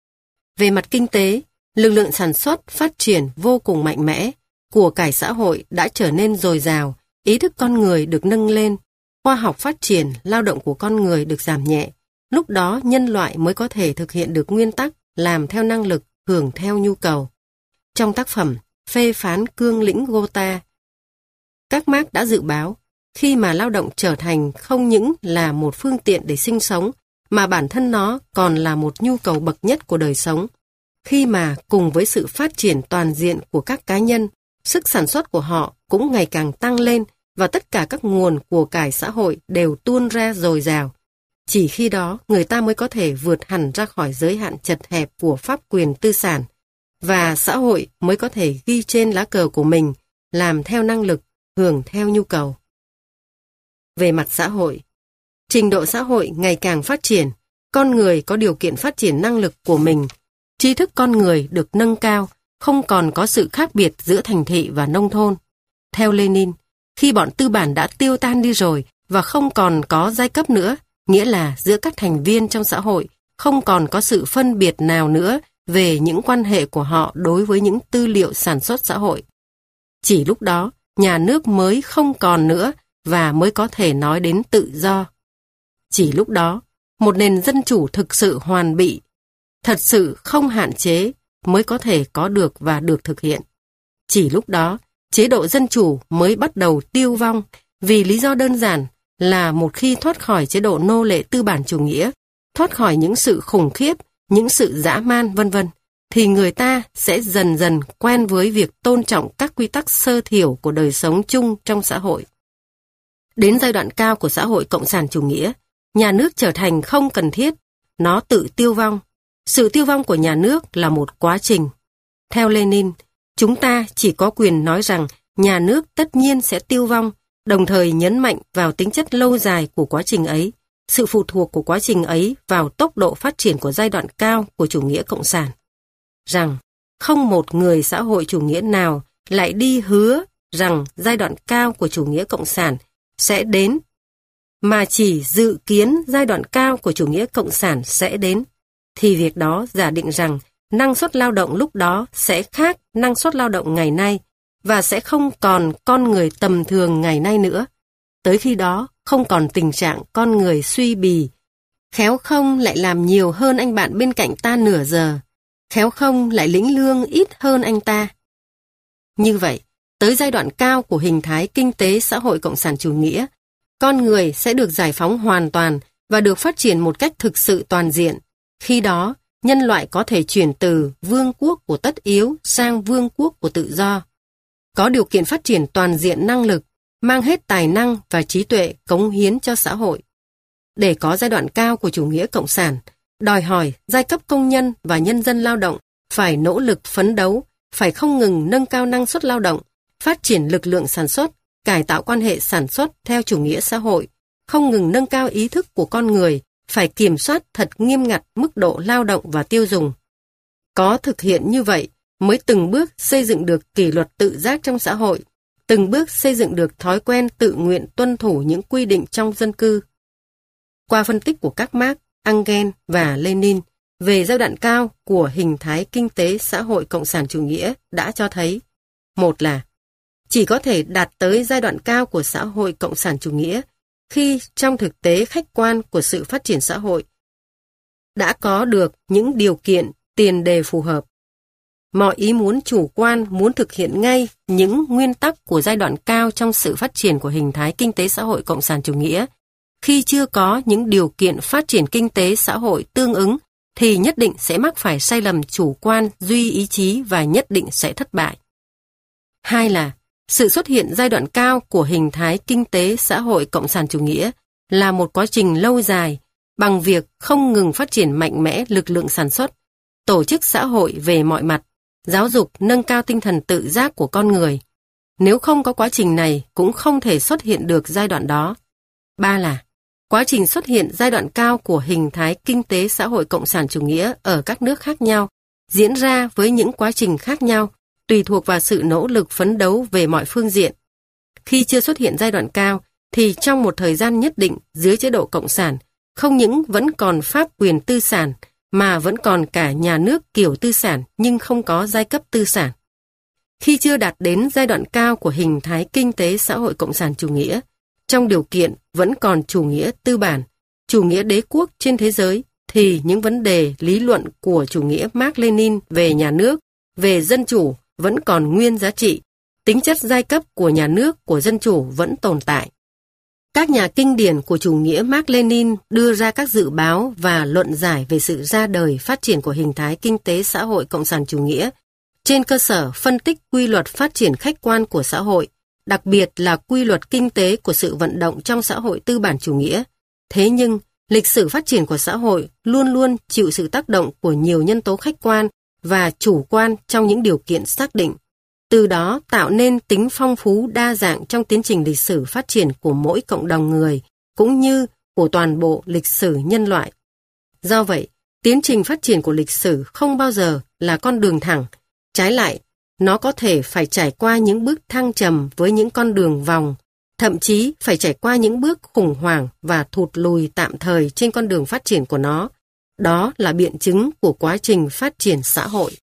A: Về mặt kinh tế, lực lượng sản xuất phát triển vô cùng mạnh mẽ, của cải xã hội đã trở nên dồi dào, ý thức con người được nâng lên, khoa học phát triển, lao động của con người được giảm nhẹ. Lúc đó nhân loại mới có thể thực hiện được nguyên tắc làm theo năng lực, hưởng theo nhu cầu. Trong tác phẩm Phê phán cương lĩnh Gotha, các Marx đã dự báo, khi mà lao động trở thành không những là một phương tiện để sinh sống, mà bản thân nó còn là một nhu cầu bậc nhất của đời sống. Khi mà cùng với sự phát triển toàn diện của các cá nhân, sức sản xuất của họ cũng ngày càng tăng lên và tất cả các nguồn của cải xã hội đều tuôn ra dồi dào. Chỉ khi đó người ta mới có thể vượt hẳn ra khỏi giới hạn chật hẹp của pháp quyền tư sản, và xã hội mới có thể ghi trên lá cờ của mình, làm theo năng lực, hưởng theo nhu cầu. Về mặt xã hội, trình độ xã hội ngày càng phát triển, con người có điều kiện phát triển năng lực của mình, trí thức con người được nâng cao, không còn có sự khác biệt giữa thành thị và nông thôn. Theo Lenin, khi bọn tư bản đã tiêu tan đi rồi và không còn có giai cấp nữa, nghĩa là giữa các thành viên trong xã hội không còn có sự phân biệt nào nữa về những quan hệ của họ đối với những tư liệu sản xuất xã hội. Chỉ lúc đó, nhà nước mới không còn nữa và mới có thể nói đến tự do. Chỉ lúc đó, một nền dân chủ thực sự hoàn bị, thật sự không hạn chế mới có thể có được và được thực hiện. Chỉ lúc đó, chế độ dân chủ mới bắt đầu tiêu vong vì lý do đơn giản là một khi thoát khỏi chế độ nô lệ tư bản chủ nghĩa, thoát khỏi những sự khủng khiếp, những sự dã man vân vân, thì người ta sẽ dần dần quen với việc tôn trọng các quy tắc sơ thiểu của đời sống chung trong xã hội. Đến giai đoạn cao của xã hội cộng sản chủ nghĩa, nhà nước trở thành không cần thiết, nó tự tiêu vong. Sự tiêu vong của nhà nước là một quá trình. Theo Lenin, chúng ta chỉ có quyền nói rằng nhà nước tất nhiên sẽ tiêu vong, đồng thời nhấn mạnh vào tính chất lâu dài của quá trình ấy, sự phụ thuộc của quá trình ấy vào tốc độ phát triển của giai đoạn cao của chủ nghĩa cộng sản. Rằng không một người xã hội chủ nghĩa nào lại đi hứa rằng giai đoạn cao của chủ nghĩa cộng sản sẽ đến, mà chỉ dự kiến giai đoạn cao của chủ nghĩa cộng sản sẽ đến, thì việc đó giả định rằng năng suất lao động lúc đó sẽ khác năng suất lao động ngày nay và sẽ không còn con người tầm thường ngày nay nữa. Tới khi đó không còn tình trạng con người suy bì, khéo không lại làm nhiều hơn anh bạn bên cạnh ta nửa giờ, khéo không lại lĩnh lương ít hơn anh ta. Như vậy, tới giai đoạn cao của hình thái kinh tế xã hội cộng sản chủ nghĩa, con người sẽ được giải phóng hoàn toàn và được phát triển một cách thực sự toàn diện. Khi đó, nhân loại có thể chuyển từ vương quốc của tất yếu sang vương quốc của tự do. Có điều kiện phát triển toàn diện năng lực, mang hết tài năng và trí tuệ cống hiến cho xã hội. Để có giai đoạn cao của chủ nghĩa cộng sản, đòi hỏi giai cấp công nhân và nhân dân lao động phải nỗ lực phấn đấu, phải không ngừng nâng cao năng suất lao động, phát triển lực lượng sản xuất, cải tạo quan hệ sản xuất theo chủ nghĩa xã hội, không ngừng nâng cao ý thức của con người, phải kiểm soát thật nghiêm ngặt mức độ lao động và tiêu dùng. Có thực hiện như vậy mới từng bước xây dựng được kỷ luật tự giác trong xã hội, từng bước xây dựng được thói quen tự nguyện tuân thủ những quy định trong dân cư. Qua phân tích của các Marx, Engels và Lenin về giai đoạn cao của hình thái kinh tế xã hội cộng sản chủ nghĩa đã cho thấy, một là chỉ có thể đạt tới giai đoạn cao của xã hội cộng sản chủ nghĩa khi trong thực tế khách quan của sự phát triển xã hội đã có được những điều kiện tiền đề phù hợp. Mọi ý muốn chủ quan muốn thực hiện ngay những nguyên tắc của giai đoạn cao trong sự phát triển của hình thái kinh tế xã hội cộng sản chủ nghĩa, khi chưa có những điều kiện phát triển kinh tế xã hội tương ứng, thì nhất định sẽ mắc phải sai lầm chủ quan, duy ý chí và nhất định sẽ thất bại. Hai là, sự xuất hiện giai đoạn cao của hình thái kinh tế xã hội cộng sản chủ nghĩa là một quá trình lâu dài, bằng việc không ngừng phát triển mạnh mẽ lực lượng sản xuất, tổ chức xã hội về mọi mặt, giáo dục nâng cao tinh thần tự giác của con người. Nếu không có quá trình này cũng không thể xuất hiện được giai đoạn đó. Ba là, quá trình xuất hiện giai đoạn cao của hình thái kinh tế xã hội cộng sản chủ nghĩa ở các nước khác nhau, diễn ra với những quá trình khác nhau, tùy thuộc vào sự nỗ lực phấn đấu về mọi phương diện. Khi chưa xuất hiện giai đoạn cao, thì trong một thời gian nhất định dưới chế độ cộng sản, không những vẫn còn pháp quyền tư sản, mà vẫn còn cả nhà nước kiểu tư sản nhưng không có giai cấp tư sản. Khi chưa đạt đến giai đoạn cao của hình thái kinh tế xã hội cộng sản chủ nghĩa, trong điều kiện vẫn còn chủ nghĩa tư bản, chủ nghĩa đế quốc trên thế giới, thì những vấn đề lý luận của chủ nghĩa Mác Lênin về nhà nước, về dân chủ vẫn còn nguyên giá trị, tính chất giai cấp của nhà nước, của dân chủ vẫn tồn tại. Các nhà kinh điển của chủ nghĩa Mác Lênin đưa ra các dự báo và luận giải về sự ra đời phát triển của hình thái kinh tế xã hội cộng sản chủ nghĩa trên cơ sở phân tích quy luật phát triển khách quan của xã hội, đặc biệt là quy luật kinh tế của sự vận động trong xã hội tư bản chủ nghĩa. Thế nhưng, lịch sử phát triển của xã hội luôn luôn chịu sự tác động của nhiều nhân tố khách quan và chủ quan trong những điều kiện xác định, từ đó tạo nên tính phong phú đa dạng trong tiến trình lịch sử phát triển của mỗi cộng đồng người, cũng như của toàn bộ lịch sử nhân loại. Do vậy, tiến trình phát triển của lịch sử không bao giờ là con đường thẳng, trái lại, nó có thể phải trải qua những bước thăng trầm với những con đường vòng, thậm chí phải trải qua những bước khủng hoảng và thụt lùi tạm thời trên con đường phát triển của nó. Đó là biện chứng của quá trình phát triển xã hội.